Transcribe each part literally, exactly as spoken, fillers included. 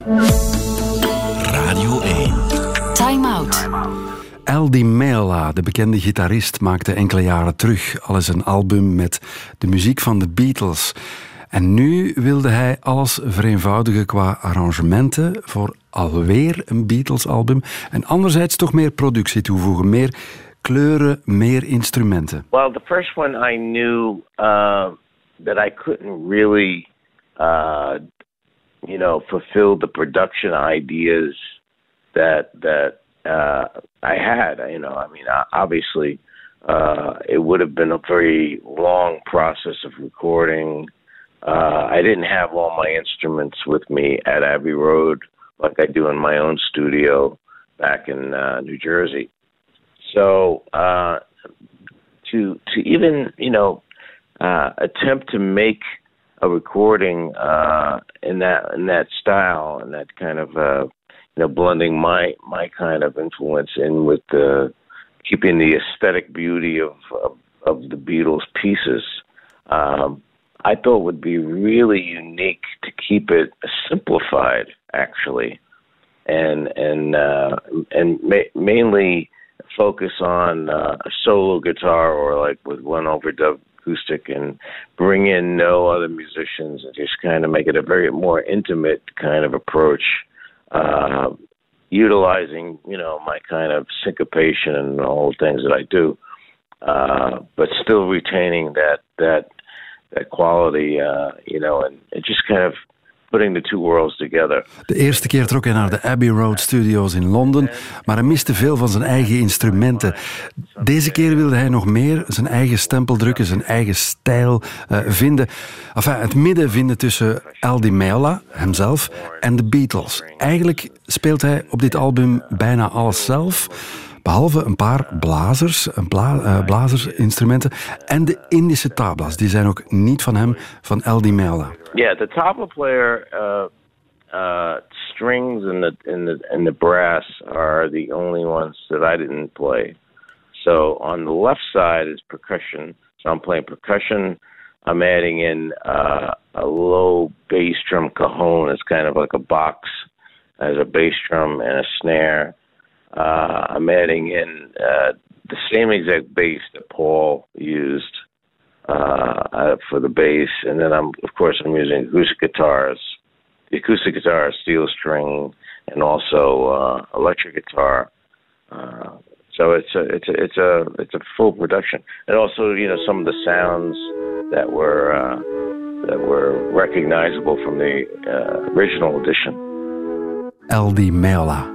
Radio één. Time Out. Al Di Meola, de bekende gitarist, maakte enkele jaren terug al eens een album met de muziek van de Beatles. En nu wilde hij alles vereenvoudigen qua arrangementen voor alweer een Beatles-album. En anderzijds toch meer productie toevoegen, meer kleuren, meer instrumenten. Well, the first one I knew uh, that I couldn't really, uh, you know, fulfill the production ideas that that uh, I had. You know, I mean, obviously, uh, it would have been a very long process of recording. Uh, I didn't have all my instruments with me at Abbey Road like I do in my own studio back in uh, New Jersey. So uh, to to even you know uh, attempt to make a recording uh, in that in that style and that kind of uh, you know blending my my kind of influence in with the keeping the aesthetic beauty of of, of the Beatles pieces. Um, I thought would be really unique to keep it simplified, actually, and and uh, and ma- mainly focus on uh, a solo guitar or like with one overdub acoustic, and bring in no other musicians, and just kind of make it a very more intimate kind of approach, uh, utilizing you know my kind of syncopation and all the things that I do, uh, but still retaining that that. that quality, uh, you know, and it just kind of putting the two worlds together. De eerste keer trok hij naar de Abbey Road Studios in Londen, maar hij miste veel van zijn eigen instrumenten. Deze keer wilde hij nog meer zijn eigen stempel drukken, zijn eigen stijl uh, vinden. Enfin, het midden vinden tussen Al Di Meola, hemzelf, en de Beatles. Eigenlijk speelt hij op dit album bijna alles zelf, behalve een paar blazers, een bla, uh, blazersinstrumenten en de Indische tablas. Die zijn ook niet van hem, van Al Di Meola. Yeah, the tabla player, uh, uh, strings and the and the and the brass are the only ones that I didn't play. So on the left side is percussion. So I'm playing percussion. I'm adding in uh, a low bass drum cajon. It's kind of like a box as a bass drum and a snare. Uh, I'm adding in uh, the same exact bass that Paul used uh, uh, for the bass, and then I'm, of course, I'm using acoustic guitars. The acoustic guitar is steel string, and also uh, electric guitar. Uh, so it's a it's a it's a it's a full production, and also you know some of the sounds that were uh, that were recognizable from the uh, original edition. Al Di Meola.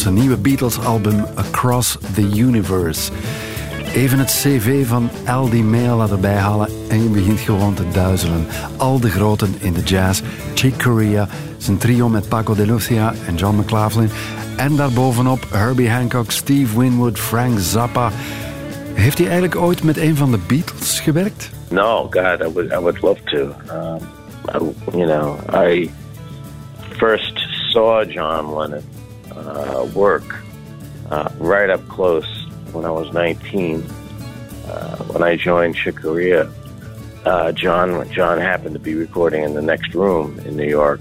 zijn nieuwe Beatles-album Across the Universe. Even het cv van Al Di Meola erbij halen en je begint gewoon te duizelen. Al de groten in de jazz, Chick Corea, zijn trio met Paco de Lucia en John McLaughlin en daarbovenop Herbie Hancock, Steve Winwood, Frank Zappa. Heeft hij eigenlijk ooit met een van de Beatles gewerkt? No, God, I would, I would love to. Um, I, you know, I first saw John Lennon uh, work uh, right up close when I was nineteen. Uh, when I joined Chick Corea, uh, John John happened to be recording in the next room in New York,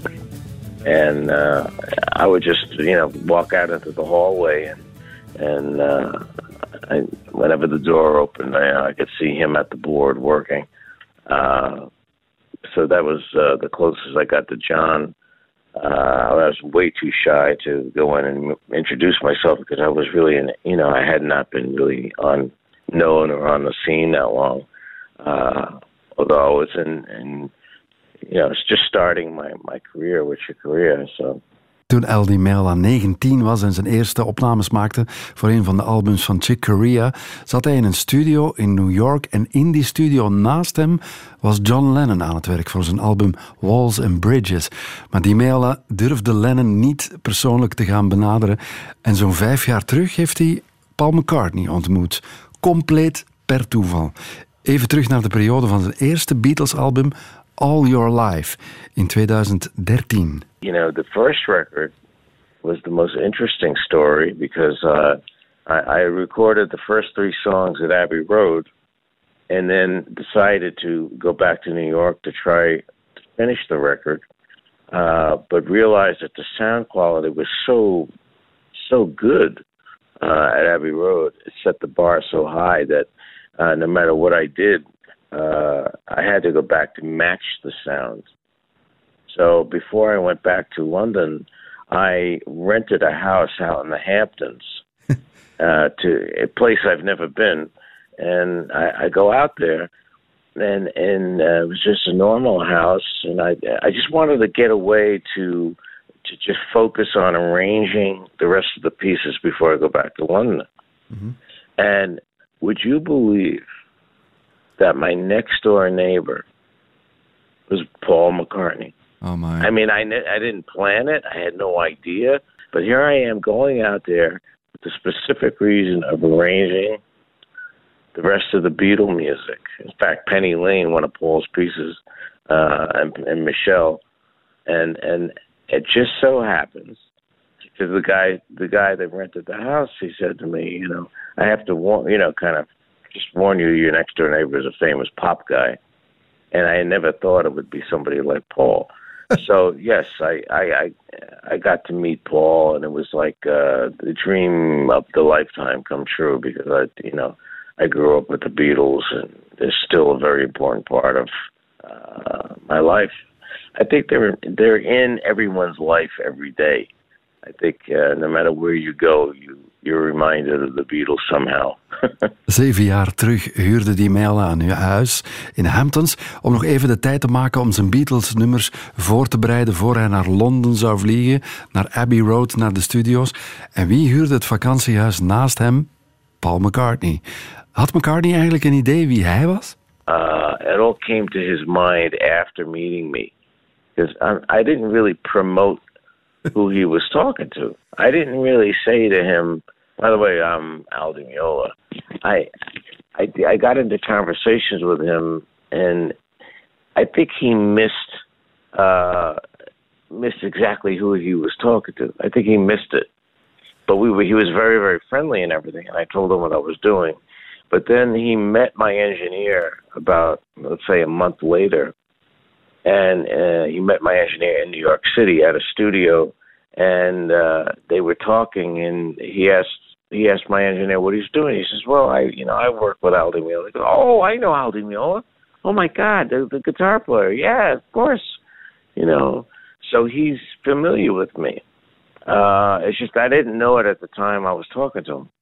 and uh, I would just you know walk out into the hallway and and. Uh, I, whenever the door opened, I, I could see him at the board working. Uh, so that was uh, the closest I got to John. Uh, I was way too shy to go in and introduce myself because I was really, in, you know, I had not been really on known or on the scene that long. Uh, although I was in, in, you know, it's just starting my, my career with Chick Corea, so. Toen Al Di Meola negentien was en zijn eerste opnames maakte voor een van de albums van Chick Corea, zat hij in een studio in New York en in die studio naast hem was John Lennon aan het werk voor zijn album Walls and Bridges. Maar Di Meola durfde Lennon niet persoonlijk te gaan benaderen en zo'n vijf jaar terug heeft hij Paul McCartney ontmoet. Compleet per toeval. Even terug naar de periode van zijn eerste Beatles-album All Your Life in twintig dertien. You know, the first record was the most interesting story because uh, I, I recorded the first three songs at Abbey Road and then decided to go back to New York to try to finish the record, uh, but realized that the sound quality was so, so good uh, at Abbey Road. It set the bar so high that uh, no matter what I did, uh, I had to go back to match the sound. So before I went back to London, I rented a house out in the Hamptons, uh, to a place I've never been, and I, I go out there, and and uh, it was just a normal house, and I I just wanted to get away to to just focus on arranging the rest of the pieces before I go back to London. Mm-hmm. And would you believe that my next door neighbor was Paul McCartney? Oh my! I mean, I, I didn't plan it. I had no idea. But here I am going out there with the specific reason of arranging the rest of the Beatle music. In fact, Penny Lane, one of Paul's pieces, uh, and, and Michelle, and and it just so happens because the guy the guy that rented the house, he said to me, you know, I have to warn, you know, kind of just warn you, your next door neighbor is a famous pop guy, and I never thought it would be somebody like Paul. So yes, I, I I I got to meet Paul, and it was like uh, the dream of the lifetime come true because I, you know, I grew up with the Beatles, and they're still a very important part of uh, my life. I think they're they're in everyone's life every day. I think uh, no matter where you go, you you're reminded of the Beatles somehow. Zeven jaar terug huurde Di Meola een huis in Hamptons om nog even de tijd te maken om zijn Beatles-nummers voor te bereiden voor hij naar Londen zou vliegen, naar Abbey Road, naar de studio's. En wie huurde het vakantiehuis naast hem? Paul McCartney. Had McCartney eigenlijk een idee wie hij was? Uh, it all came to his mind after meeting me. Because I, I didn't really promote who he was talking to. I didn't really say to him, by the way, I'm Al Di Meola. I, I, I got into conversations with him, and I think he missed uh, missed exactly who he was talking to. I think he missed it. But we were, he was very, very friendly and everything, and I told him what I was doing. But then he met my engineer about, let's say, a month later, and uh, he met my engineer in New York City at a studio, and uh, they were talking, and he asked he asked my engineer what he's doing. He says, "Well, I you know I work with Al Di Meola." He goes, "Oh, I know Al Di Meola. Oh my God, the, the guitar player. Yeah, of course. You know." So he's familiar with me. Uh, it's just I didn't know it at the time I was talking to him.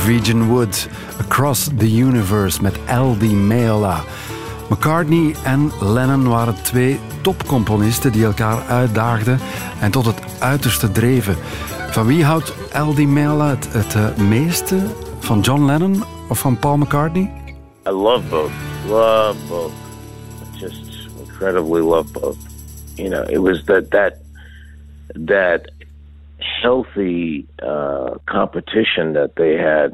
Norwegian Wood, Across the Universe met L D Meola. McCartney en Lennon waren twee topcomponisten die elkaar uitdaagden en tot het uiterste dreven. Van wie houdt L D Meola het, het uh, meeste? Van John Lennon of van Paul McCartney? I love both. Love both. Just incredibly love both. You know, it was that that that healthy uh, competition that they had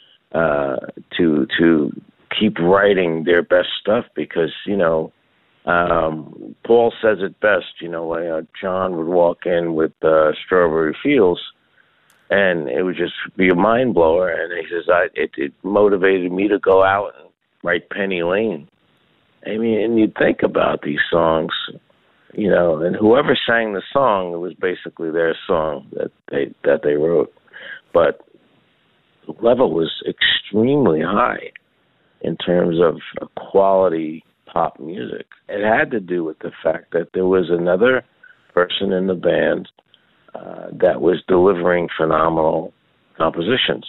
uh, to to keep writing their best stuff, because you know um, Paul says it best. You know, uh, John would walk in with uh, Strawberry Fields, and it would just be a mind blower. And he says, I, it, it motivated me to go out and write Penny Lane. I mean, and you think about these songs, you know, and whoever sang the song, it was basically their song that they that they wrote. But the level was extremely high in terms of quality pop music. It had to do with the fact that there was another person in the band uh, that was delivering phenomenal compositions.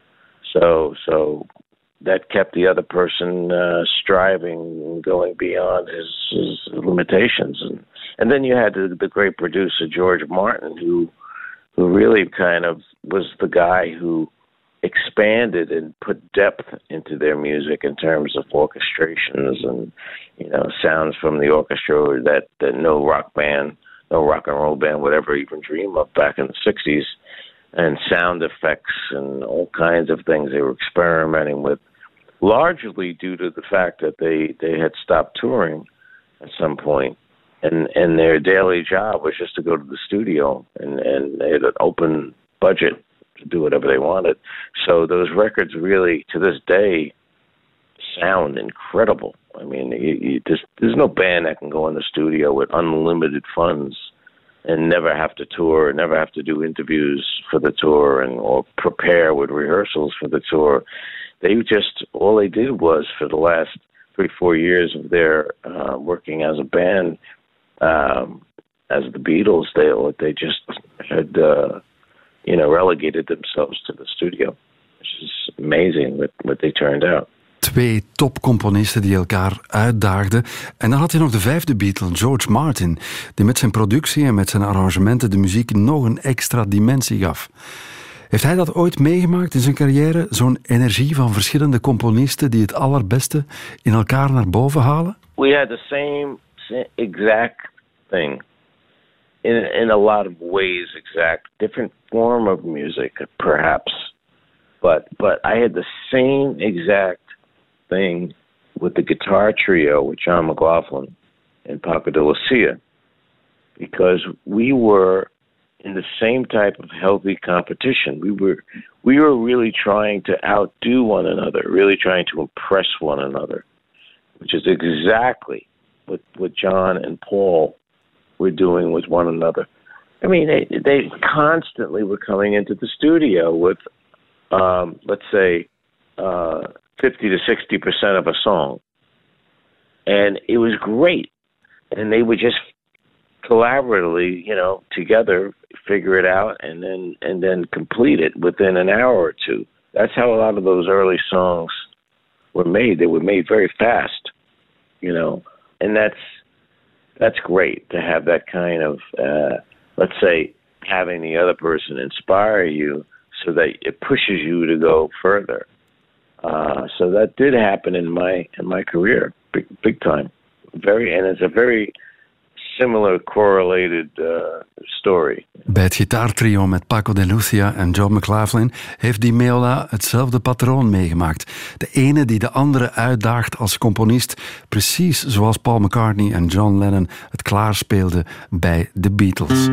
So, so that kept the other person uh, striving and going beyond his, his limitations. And and then you had the, the great producer George Martin, who who really kind of was the guy who expanded and put depth into their music in terms of orchestrations and, you know, sounds from the orchestra that, that no rock band, no rock and roll band would ever even dream of back in the sixties, and sound effects and all kinds of things they were experimenting with, largely due to the fact that they, they had stopped touring at some point, and, and their daily job was just to go to the studio, and, and they had an open budget to do whatever they wanted. So those records really, to this day, sound incredible. I mean, you, you just, there's no band that can go in the studio with unlimited funds and never have to tour, never have to do interviews for the tour, and or prepare with rehearsals for the tour. They just, all they did was, for the last three, four years of their uh, working as a band, um, as the Beatles, they they just had, uh, you know, relegated themselves to the studio, which is amazing what, what they turned out. Twee topcomponisten die elkaar uitdaagden. En dan had je nog de vijfde Beatle, George Martin, die met zijn productie en met zijn arrangementen de muziek nog een extra dimensie gaf. Heeft hij dat ooit meegemaakt in zijn carrière? Zo'n energie van verschillende componisten die het allerbeste in elkaar naar boven halen? We had the same exact thing. In, in a lot of ways, exact. Different form of music, perhaps. But, but I had the same exact thing with the guitar trio with John McLaughlin and Paco de Lucia, because we were in the same type of healthy competition. We were we were really trying to outdo one another, really trying to impress one another, which is exactly what, what John and Paul were doing with one another. I mean, they, they constantly were coming into the studio with, um, let's say, uh, fifty to sixty percent of a song. And it was great. And they would just collaboratively, you know, together figure it out and then and then complete it within an hour or two. That's how a lot of those early songs were made. They were made very fast, you know. And that's that's great to have that kind of, uh, let's say, having the other person inspire you so that it pushes you to go further. Uh, so that did happen in my in my career, big big time. Very, and it's a very similar correlated uh, story. Bij het gitaartrio met Paco de Lucia en John McLaughlin heeft Di Meola hetzelfde patroon meegemaakt. De ene die de andere uitdaagt als componist, precies zoals Paul McCartney en John Lennon het klaarspeelden bij de Beatles.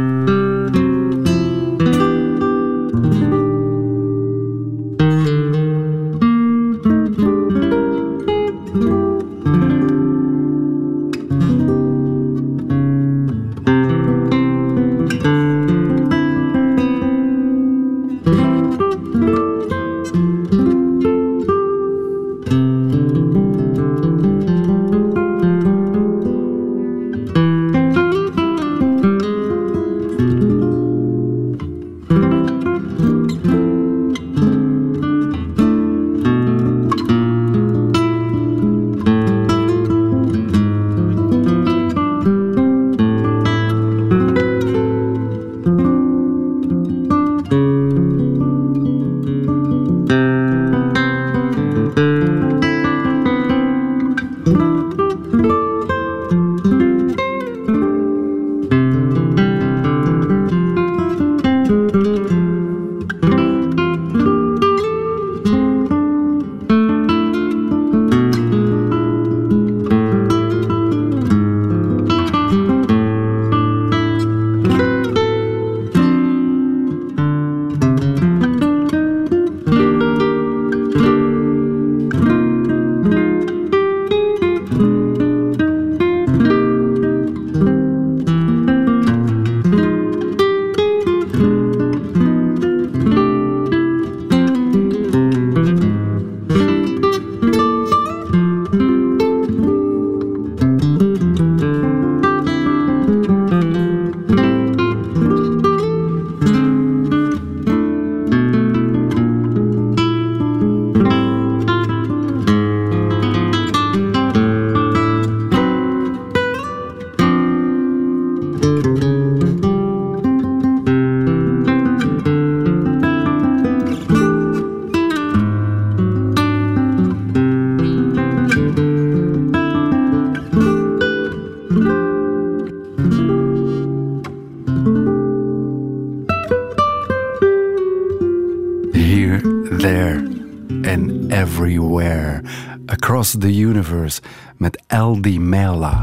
Here, there and everywhere. Across the universe met L D Mela.